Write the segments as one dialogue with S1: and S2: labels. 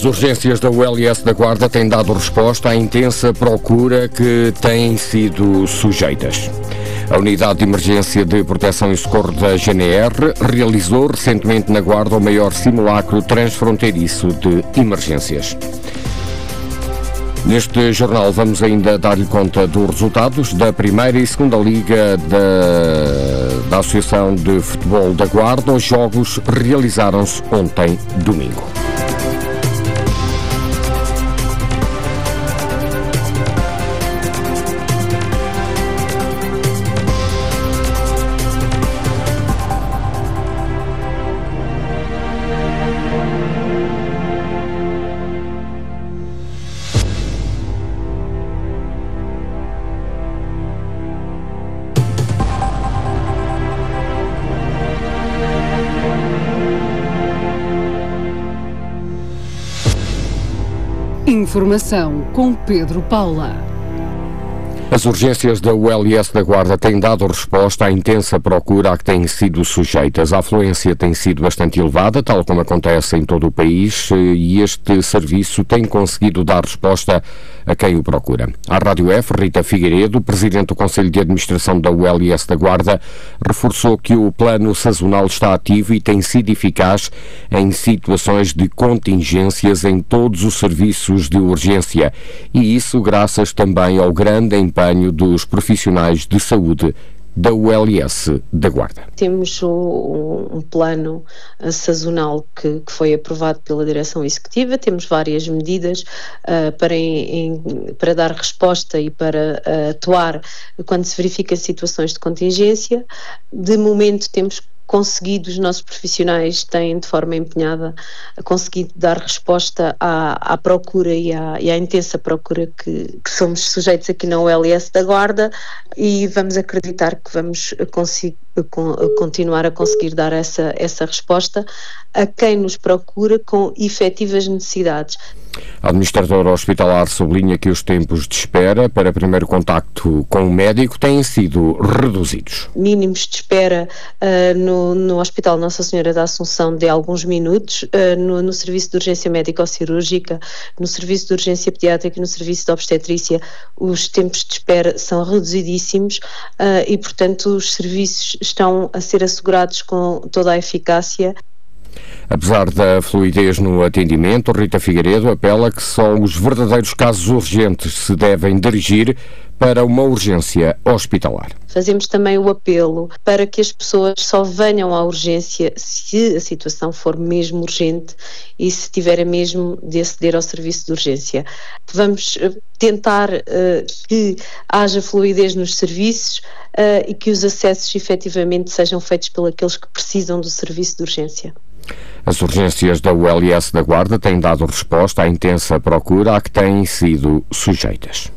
S1: As urgências da ULS da Guarda têm dado resposta à intensa procura que têm sido sujeitas. A Unidade de Emergência de Proteção e Socorro da GNR realizou recentemente na Guarda o maior simulacro transfronteiriço de emergências. Neste jornal vamos ainda dar-lhe conta dos resultados da primeira e segunda liga da Associação de Futebol da Guarda. Os jogos realizaram-se ontem, domingo.
S2: Informação com Pedro Paula.
S1: As urgências da ULS da Guarda têm dado resposta à intensa procura a que têm sido sujeitas. A afluência tem sido bastante elevada, tal como acontece em todo o país, e este serviço tem conseguido dar resposta a quem o procura. À Rádio F, Rita Figueiredo, presidente do Conselho de Administração da ULS da Guarda, reforçou que o plano sazonal está ativo e tem sido eficaz em situações de contingências em todos os serviços de urgência, e isso graças também ao grande empenho dos profissionais de saúde da ULS da Guarda.
S3: Temos um plano sazonal que foi aprovado pela Direção Executiva. Temos várias medidas para dar resposta e para atuar quando se verifica situações de contingência. De momento temos conseguido, os nossos profissionais têm de forma empenhada conseguido dar resposta à procura e à intensa procura que somos sujeitos aqui na ULS da Guarda, e vamos acreditar que vamos continuar a conseguir dar essa resposta a quem nos procura com efetivas necessidades.
S1: A administradora hospitalar sublinha que os tempos de espera para primeiro contacto com o médico têm sido reduzidos.
S3: Mínimos de espera no Hospital Nossa Senhora da Assunção de alguns minutos, no serviço de urgência médico-cirúrgica, no serviço de urgência pediátrica e no serviço de obstetrícia, os tempos de espera são reduzidíssimos e, portanto, os serviços estão a ser assegurados com toda a eficácia.
S1: Apesar da fluidez no atendimento, Rita Figueiredo apela que só os verdadeiros casos urgentes se devem dirigir para uma urgência hospitalar.
S3: Fazemos também o apelo para que as pessoas só venham à urgência se a situação for mesmo urgente e se tiverem mesmo de aceder ao serviço de urgência. Vamos tentar que haja fluidez nos serviços e que os acessos efetivamente sejam feitos pelos que precisam do serviço de urgência.
S1: As urgências da ULS da Guarda têm dado resposta à intensa procura a que têm sido sujeitas.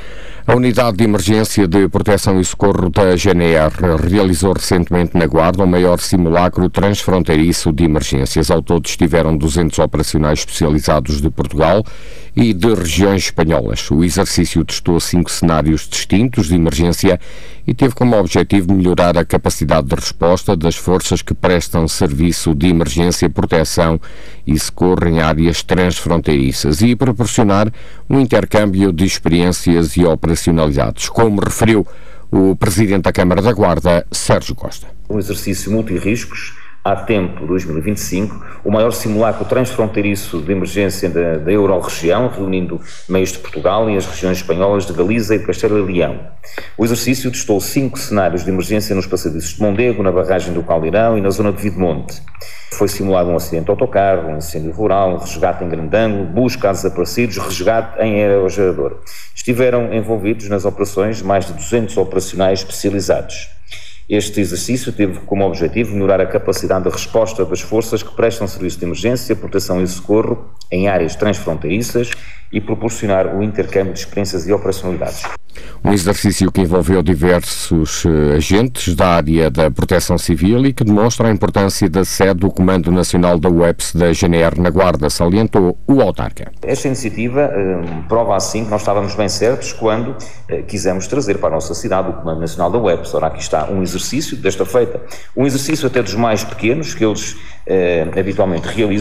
S1: A Unidade de Emergência de Proteção e Socorro da GNR realizou recentemente na Guarda o maior simulacro transfronteiriço de emergências. Ao todo estiveram 200 operacionais especializados de Portugal e de regiões espanholas. O exercício testou 5 cenários distintos de emergência e teve como objetivo melhorar a capacidade de resposta das forças que prestam serviço de emergência, proteção e socorro em áreas transfronteiriças e proporcionar um intercâmbio de experiências e operacionalidades, como referiu o Presidente da Câmara da Guarda, Sérgio Costa.
S4: Um exercício multirriscos, ATEMPO 2025, o maior simulacro transfronteiriço de emergência da Euro-região, reunindo meios de Portugal e as regiões espanholas de Galiza e de Castelo e Leão. O exercício testou 5 cenários de emergência nos passadiços de Mondego, na barragem do Caldeirão e na zona de Videmonte. Foi simulado um acidente de autocarro, um incêndio rural, um resgate em grande ângulo, busca a desaparecidos, resgate em aerogerador. Estiveram envolvidos nas operações mais de 200 operacionais especializados. Este exercício teve como objetivo melhorar a capacidade de resposta das forças que prestam serviço de emergência, proteção e socorro em áreas transfronteiriças e proporcionar o intercâmbio de experiências e operacionalidades.
S1: Um exercício que envolveu diversos agentes da área da proteção civil e que demonstra a importância da sede do Comando Nacional da UEPS da GNR na Guarda, salientou o autarca.
S4: Esta iniciativa prova assim que nós estávamos bem certos quando quisemos trazer para a nossa cidade o Comando Nacional da UEPS. Ora, aqui está um exercício desta feita, um exercício até dos mais pequenos que eles habitualmente realizam,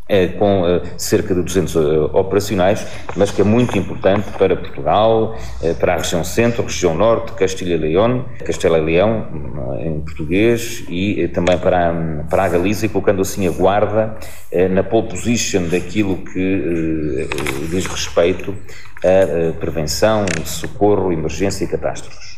S4: com cerca de 200 operacionais, mas que é muito importante para Portugal, para a região centro, região norte, Castela e Leão em português, e também para a Galiza, colocando assim a Guarda na pole position daquilo que diz respeito a prevenção, socorro, emergência e catástrofes.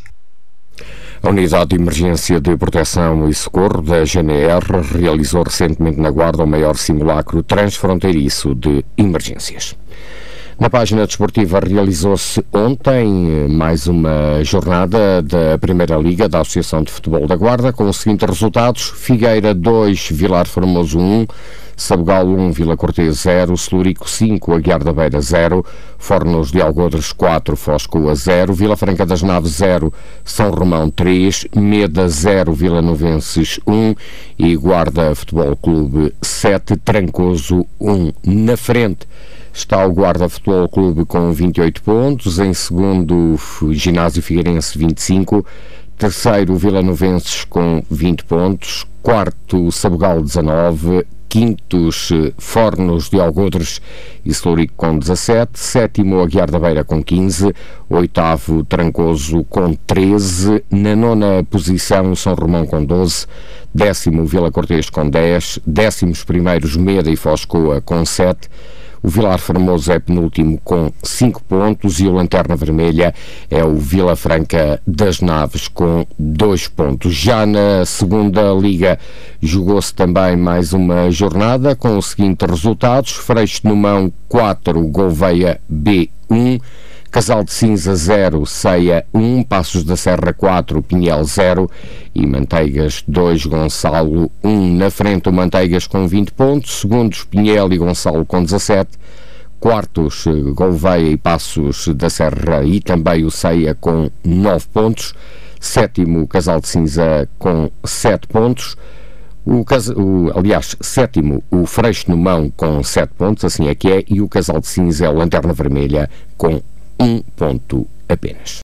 S1: A Unidade de Emergência de Proteção e Socorro da GNR realizou recentemente na Guarda o maior simulacro transfronteiriço de emergências. Na página desportiva realizou-se ontem mais uma jornada da Primeira Liga da Associação de Futebol da Guarda, com os seguintes resultados: Figueira 2, Vilar Formoso 1, Sabugal 1, Vila Cortês 0, Celurico 5, Aguiar da Beira 0, Fornos de Algodres 4, Foscoa 0, Vila Franca das Naves 0, São Romão 3, Meda 0, Vila Novenses 1 e Guarda Futebol Clube 7, Trancoso 1. Na frente está o Guarda Futebol Clube com 28 pontos, em segundo Ginásio Figueirense 25, terceiro Vila Novenses com 20 pontos, quarto Sabugal 19, quintos Fornos de Algodres e Celurico com 17, sétimo Aguiar da Beira com 15, oitavo Trancoso com 13, na nona posição São Romão com 12, décimo Vila Cortês com 10, décimos primeiros Meda e Foscoa com 7, o Vilar Formoso é penúltimo com 5 pontos e o Lanterna Vermelha é o Vila Franca das Naves com 2 pontos. Já na segunda liga jogou-se também mais uma jornada com os seguintes resultados: Freixo de Numão 4, Gouveia B 1, Casal de Cinza 0, Ceia 1, Passos da Serra 4, Pinhel 0 e Manteigas 2, Gonçalo 1. Na frente o Manteigas com 20 pontos, segundos Pinhel e Gonçalo com 17, quartos Gouveia e Passos da Serra e também o Ceia com 9 pontos, sétimo Casal de Cinza com 7 pontos, sétimo o Freixo no Mão com 7 pontos, assim é que é, e o Casal de Cinza é o Lanterna Vermelha com 1 ponto apenas.